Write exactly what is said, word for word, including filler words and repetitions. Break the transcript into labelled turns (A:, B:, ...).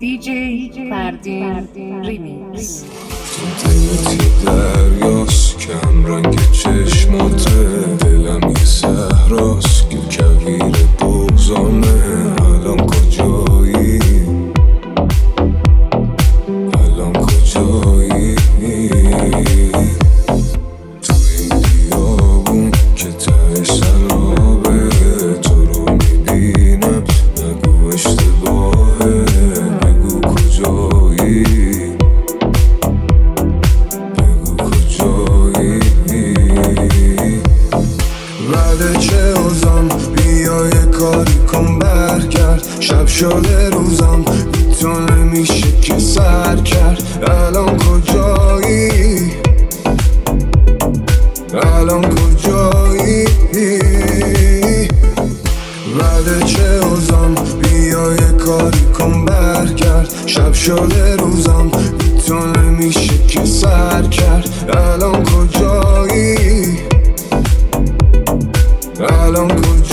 A: دیجی فردین ریمیکس.
B: تو دلتی دریاست کم رنگ چشماته، دلم یه صحراست که کویر بغضانه. الان کجایی؟ الان کجایی؟ تو این بیابون که تهش سرابه، تو رو میبینم نگو اشتباهه، بگو کجایی؟ ولی چه اوزم بیا یه کاری کن برگرد، شب شده روزم بی تو نمیشه که سر کرد. الان کجایی؟ الان کجایی؟ ولی چه اوزم بیا یه کاری کن برگرد، شب شده روزم بی تو نمیشه که سر کرد. الان کجایی؟ الان کجایی؟